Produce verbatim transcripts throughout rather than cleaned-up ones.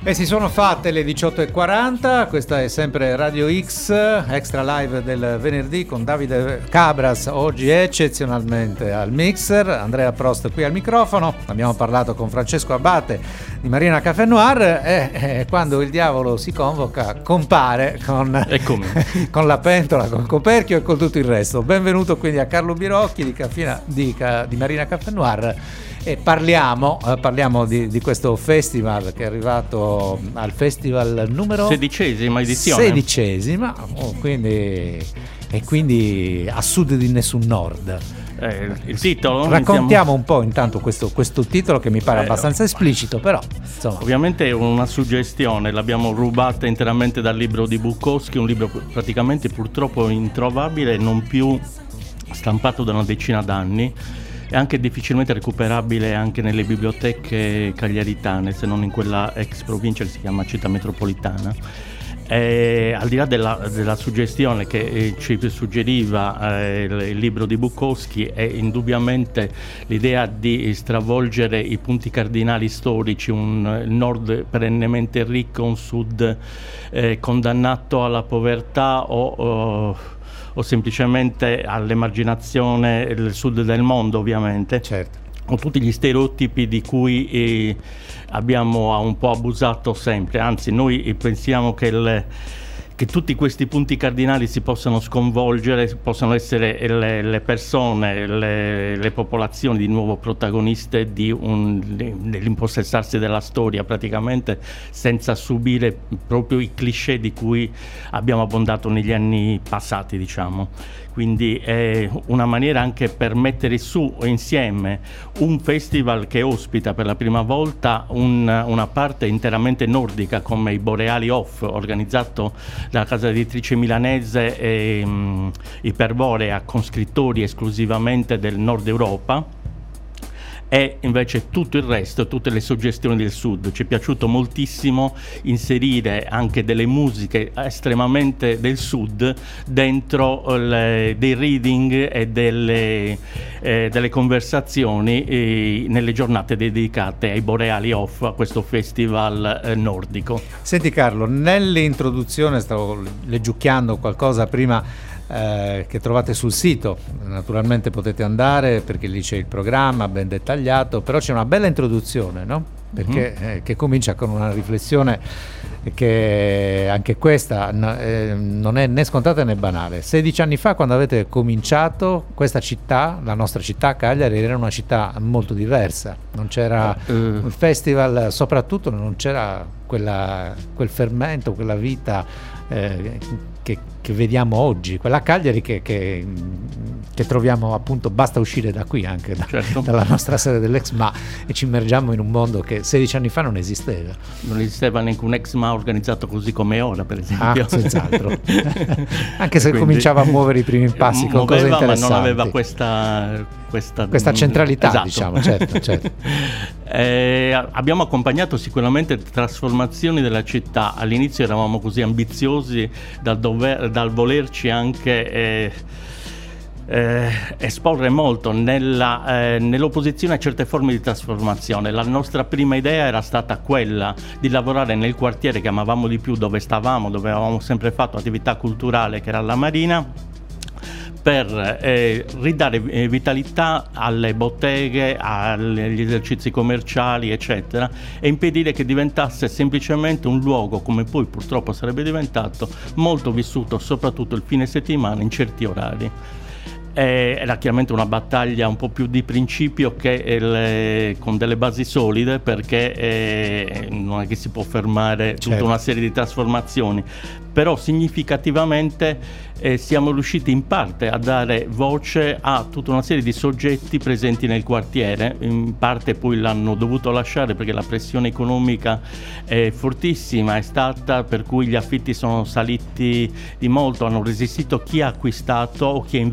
E si sono fatte le diciotto e quaranta, questa è sempre Radio X, extra live del venerdì con Davide Cabras, oggi eccezionalmente al mixer, Andrea Prost qui al microfono. Abbiamo parlato con Francesco Abate di Marina Café Noir e, e quando il diavolo si convoca compare con, con la pentola, con il coperchio e con tutto il resto. Benvenuto quindi a Carlo Birocchi di, Caffina, di, di Marina Café Noir. E parliamo, eh, parliamo di, di questo festival che è arrivato al festival numero sedicesima edizione. Sedicesima, oh, quindi, e quindi a sud di nessun nord. Eh, il titolo? Raccontiamo iniziamo... un po' intanto questo, questo titolo che mi pare eh, abbastanza esplicito, però insomma. Ovviamente è una suggestione, l'abbiamo rubata interamente dal libro di Bukowski, un libro praticamente purtroppo introvabile, non più stampato da una decina d'anni. È anche difficilmente recuperabile anche nelle biblioteche cagliaritane, se non in quella ex provincia che si chiama Città Metropolitana. E, al di là della, della suggestione che eh, ci suggeriva eh, il, il libro di Bukowski, è indubbiamente l'idea di stravolgere i punti cardinali storici, un nord perennemente ricco, un sud eh, condannato alla povertà o... o o semplicemente all'emarginazione del sud del mondo, ovviamente. Certo. Con tutti gli stereotipi di cui eh, abbiamo un po' abusato sempre, anzi noi pensiamo che il che tutti questi punti cardinali si possano sconvolgere, possano essere le, le persone, le, le popolazioni di nuovo protagoniste di un, dell'impossessarsi della storia, praticamente senza subire proprio i cliché di cui abbiamo abbondato negli anni passati, diciamo. Quindi è una maniera anche per mettere su insieme un festival che ospita per la prima volta un, una parte interamente nordica come i Boreali Off, organizzato dalla casa editrice milanese e, um, Iperborea, con scrittori esclusivamente del nord Europa, e invece tutto il resto, tutte le suggestioni del sud. Ci è piaciuto moltissimo inserire anche delle musiche estremamente del sud dentro le, dei reading e delle, eh, delle conversazioni eh, nelle giornate dedicate ai Boreali Off, a questo festival eh, nordico. Senti Carlo, nell'introduzione stavo leggiucchiando qualcosa prima Eh, che trovate sul sito, naturalmente potete andare perché lì c'è il programma ben dettagliato, però c'è una bella introduzione, no? Perché mm-hmm. eh, che comincia con una riflessione che anche questa n- eh, non è né scontata né banale. sedici anni fa, quando avete cominciato, questa città, la nostra città Cagliari, era una città molto diversa, non c'era uh. un festival, soprattutto non c'era quella, quel fermento, quella vita eh, che, che vediamo oggi, quella Cagliari che, che, che troviamo, appunto, basta uscire da qui anche da, certo. dalla nostra sede dell'Ex M A e ci immergiamo in un mondo che sedici anni fa non esisteva. Non esisteva neanche un Ex M A organizzato così come ora, per esempio. Ah, senz'altro. Anche se Quindi, cominciava a muovere i primi passi con cose interessanti. Ma non aveva questa, questa, questa centralità, esatto. diciamo, certo, certo. Eh, abbiamo accompagnato sicuramente trasformazioni della città. All'inizio eravamo così ambiziosi dal, dover, dal volerci anche eh, eh, esporre molto nella, eh, nell'opposizione a certe forme di trasformazione. La nostra prima idea era stata quella di lavorare nel quartiere che amavamo di più, dove stavamo, dove avevamo sempre fatto attività culturale, che era la Marina, per eh, ridare eh, vitalità alle botteghe, agli esercizi commerciali, eccetera, e impedire che diventasse semplicemente un luogo, come poi purtroppo sarebbe diventato, molto vissuto soprattutto il fine settimana in certi orari. Eh, era chiaramente una battaglia un po' più di principio che il, con delle basi solide, perché eh, non è che si può fermare tutta certo. una serie di trasformazioni, però significativamente eh, siamo riusciti in parte a dare voce a tutta una serie di soggetti presenti nel quartiere. In parte poi l'hanno dovuto lasciare perché la pressione economica è fortissima, è stata, per cui gli affitti sono saliti di molto, hanno resistito chi ha acquistato o chi ha investito di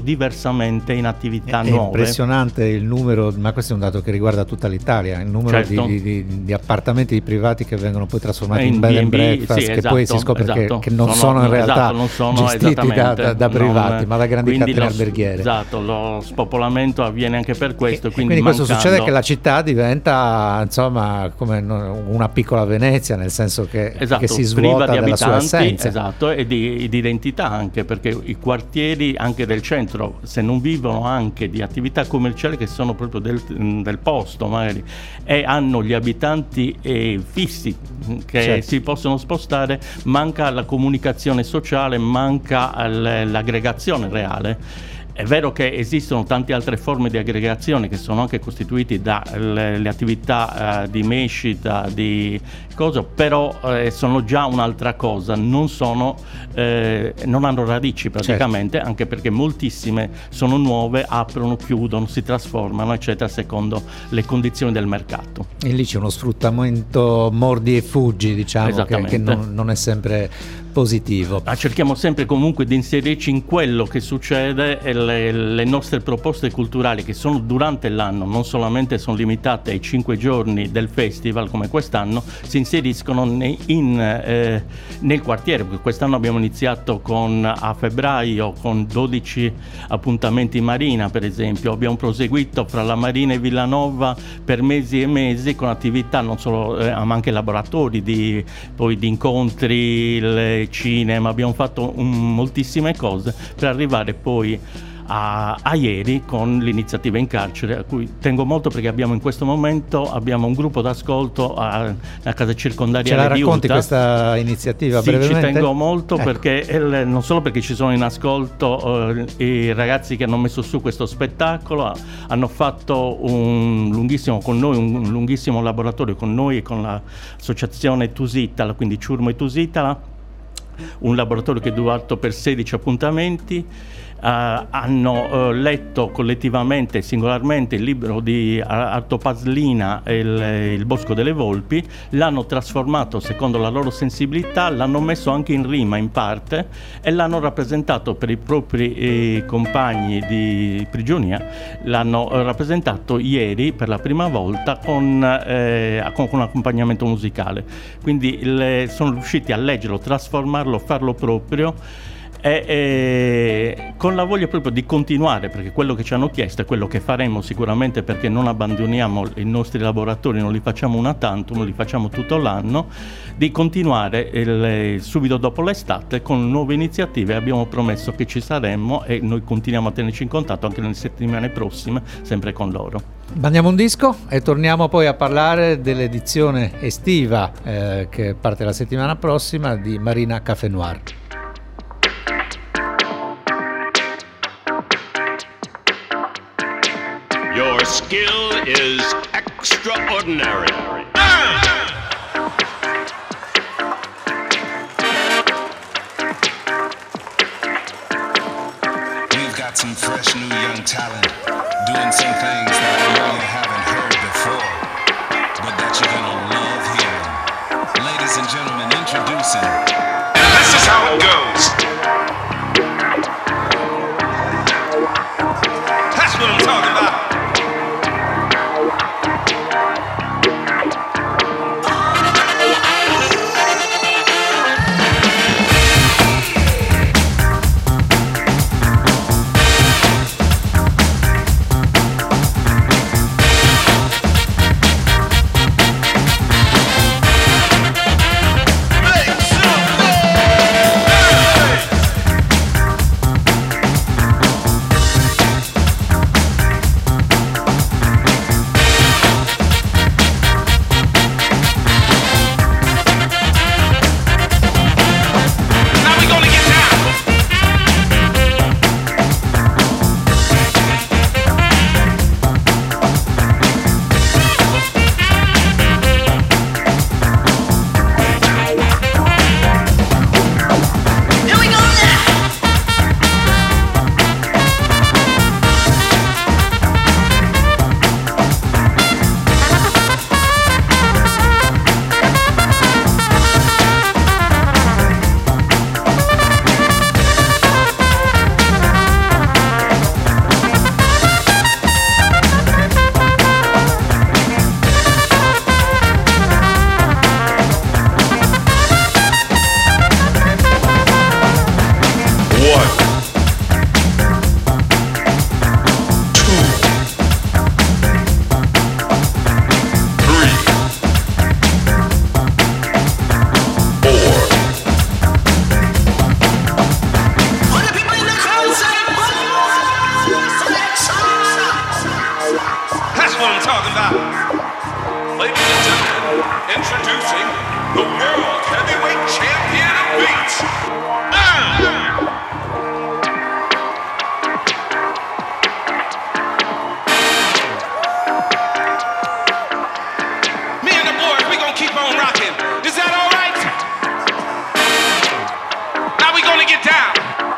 diversamente in attività è nuove. È impressionante il numero, ma questo è un dato che riguarda tutta l'Italia, il numero certo. di, di, di appartamenti privati che vengono poi trasformati in, in bed and B and B, breakfast, sì, che esatto, poi si scopre esatto. che, che non sono, sono in realtà esatto, non sono gestiti da, da, da privati, non, ma da grandi catene alberghiere. Esatto, lo spopolamento avviene anche per questo. E, quindi quindi questo mancando... succede che la città diventa insomma come una piccola Venezia, nel senso che, esatto, che si svuota priva di della sua essenza. Esatto, e di, di identità anche, perché i quartieri anche del centro, se non vivono anche di attività commerciali che sono proprio del, del posto magari, e hanno gli abitanti eh, fissi che certo. si possono spostare, manca la comunicazione sociale, manca l'aggregazione reale. È vero che esistono tante altre forme di aggregazione che sono anche costituite dalle attività eh, di mescita, di cosa, però eh, sono già un'altra cosa, non sono, eh, non hanno radici praticamente, certo. anche perché moltissime sono nuove, aprono, chiudono, si trasformano, eccetera, secondo le condizioni del mercato. E lì c'è uno sfruttamento mordi e fuggi, diciamo, che, che non, non è sempre positivo. Ma cerchiamo sempre comunque di inserirci in quello che succede e le, le nostre proposte culturali, che sono durante l'anno, non solamente sono limitate ai cinque giorni del festival come quest'anno, si inseriscono nei, in, eh, nel quartiere, perché quest'anno abbiamo iniziato con, a febbraio con dodici appuntamenti in marina, per esempio, abbiamo proseguito fra la Marina e Villanova per mesi e mesi con attività non solo eh, ma anche laboratori di, poi di incontri, il cinema, abbiamo fatto un, moltissime cose per arrivare poi a, a ieri con l'iniziativa in carcere, a cui tengo molto perché abbiamo in questo momento abbiio un gruppo d'ascolto a, a casa circondariale. Ce la di racconti Utah. Questa iniziativa sì, brevemente? Ci tengo molto ecco. perché eh, non solo perché ci sono in ascolto eh, i ragazzi che hanno messo su questo spettacolo, hanno fatto un lunghissimo con noi un lunghissimo laboratorio con noi e con l'associazione Tusitala, quindi Ciurmo e Tusitala, un laboratorio che è durato per sedici appuntamenti. Uh, hanno uh, letto collettivamente e singolarmente il libro di Arto Paslina, il, il Bosco delle Volpi, l'hanno trasformato secondo la loro sensibilità, l'hanno messo anche in rima in parte e l'hanno rappresentato per i propri eh, compagni di prigionia, l'hanno eh, rappresentato ieri per la prima volta con, eh, con, con un accompagnamento musicale. Quindi le, sono riusciti a leggerlo, trasformarlo, farlo proprio. E, e con la voglia proprio di continuare, perché quello che ci hanno chiesto è quello che faremo sicuramente, perché non abbandoniamo i nostri laboratori, non li facciamo una tantum, non li facciamo tutto l'anno, di continuare il, subito dopo l'estate con nuove iniziative. Abbiamo promesso che ci saremmo e noi continuiamo a tenerci in contatto anche nelle settimane prossime, sempre con loro. Mandiamo un disco e torniamo poi a parlare dell'edizione estiva eh, che parte la settimana prossima di Marina Café Noir. Your skill is extraordinary. We've got some fresh new young talent doing some things that I know you haven't heard before, but that you're gonna love hearing. Ladies and gentlemen, introducing. This is how it goes. That's what I'm talking about. Make some noise! Is that all right? Now we're gonna get down.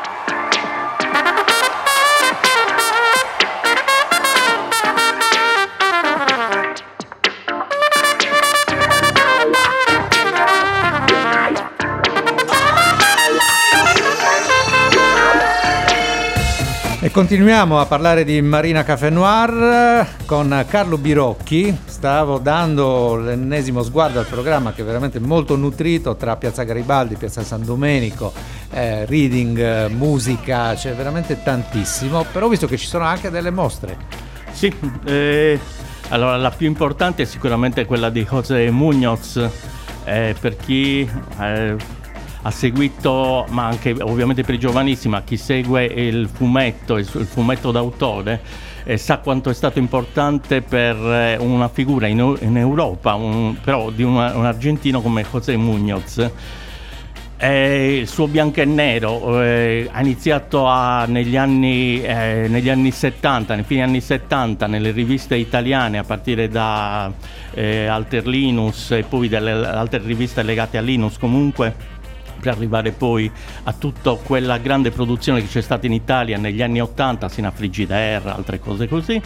E continuiamo a parlare di Marina Café Noir con Carlo Birocchi. Stavo dando l'ennesimo sguardo al programma, che è veramente molto nutrito, tra Piazza Garibaldi, Piazza San Domenico, eh, reading, eh, musica, c'è veramente tantissimo, però ho visto che ci sono anche delle mostre. Sì, eh, allora la più importante è sicuramente quella di José Muñoz, eh, per chi... Eh, ha seguito, ma anche ovviamente per i giovanissimi, chi segue il fumetto, il, il fumetto d'autore, eh, sa quanto è stato importante per eh, una figura in, in Europa, un, però di una, un argentino come José Muñoz. Eh, il suo bianco e nero eh, ha iniziato a, negli, anni, eh, negli anni settanta, nei fine anni settanta, nelle riviste italiane, a partire da eh, Alter Linus e poi delle altre riviste legate a Linus comunque, per arrivare poi a tutta quella grande produzione che c'è stata in Italia negli anni ottanta, sino a Frigidaire, altre cose così,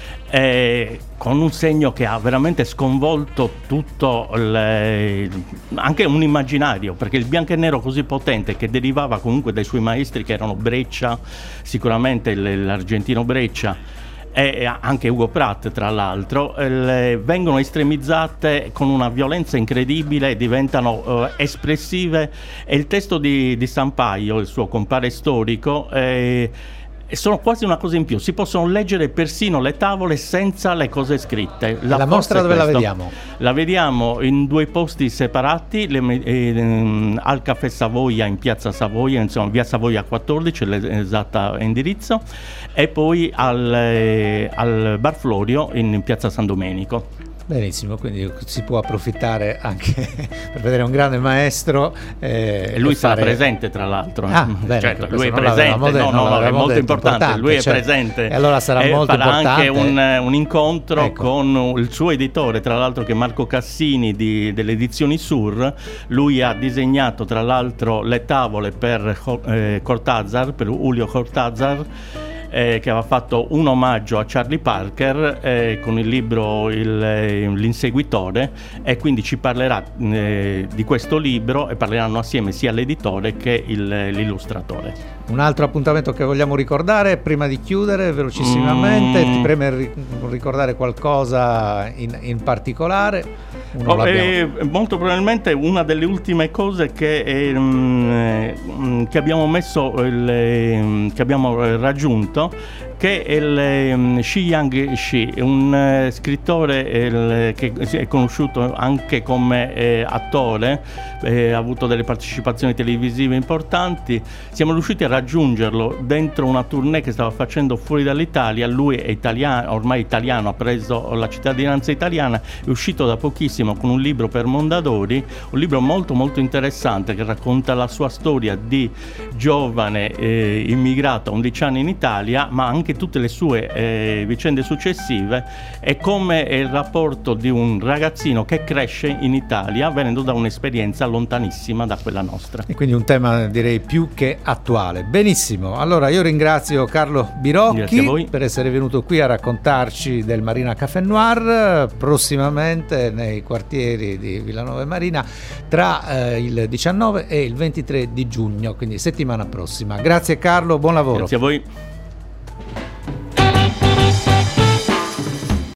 eh, con un segno che ha veramente sconvolto tutto il, anche un immaginario, perché il bianco e nero così potente, che derivava comunque dai suoi maestri, che erano Breccia, sicuramente l'argentino Breccia, e anche Ugo Pratt, tra l'altro, le, vengono estremizzate con una violenza incredibile, diventano eh, espressive, e il testo di, di Sampaio, il suo compare storico, eh, sono quasi una cosa in più, si possono leggere persino le tavole senza le cose scritte. La, la mostra dove questo. la vediamo? La vediamo in due posti separati, le, eh, al Caffè Savoia in Piazza Savoia, insomma via Savoia quattordici, l'esatto indirizzo, e poi al, eh, al Bar Florio in, in Piazza San Domenico. Benissimo, quindi si può approfittare anche per vedere un grande maestro. Eh, e lui e sarà fare... presente, tra l'altro. Ah, bene, certo, lui è presente, detto, no, no, no, è molto importante, importante, lui certo. è presente. E allora sarà e molto farà importante. anche un, un incontro ecco. con il suo editore, tra l'altro, che è Marco Cassini di, delle edizioni Sur. Lui ha disegnato, tra l'altro, le tavole per eh, Cortázar, per Julio Cortázar, Eh, che aveva fatto un omaggio a Charlie Parker eh, con il libro il, eh, L'inseguitore, e quindi ci parlerà eh, di questo libro, e parleranno assieme sia l'editore che il, l'illustratore. Un altro appuntamento che vogliamo ricordare prima di chiudere velocissimamente, mm. ti preme ricordare qualcosa in, in particolare? Oh, eh, molto probabilmente una delle ultime cose che, eh, mh, che abbiamo messo il, che abbiamo raggiunto, che è il um, Shi Yang-shi, un uh, scrittore il, che è conosciuto anche come eh, attore, eh, ha avuto delle partecipazioni televisive importanti. Siamo riusciti a raggiungerlo dentro una tournée che stava facendo fuori dall'Italia. Lui è italiano, ormai italiano, ha preso la cittadinanza italiana, è uscito da pochissimo con un libro per Mondadori, un libro molto molto interessante che racconta la sua storia di giovane eh, immigrato a undici anni in Italia, ma anche tutte le sue eh, vicende successive, e come è il rapporto di un ragazzino che cresce in Italia venendo da un'esperienza lontanissima da quella nostra. E quindi un tema, direi, più che attuale. Benissimo, allora io ringrazio Carlo Birocchi per essere venuto qui a raccontarci del Marina Café Noir, prossimamente nei quartieri di Villanova e Marina tra eh, il diciannove e il ventitré di giugno, quindi settimana prossima. Grazie Carlo, buon lavoro. Grazie a voi.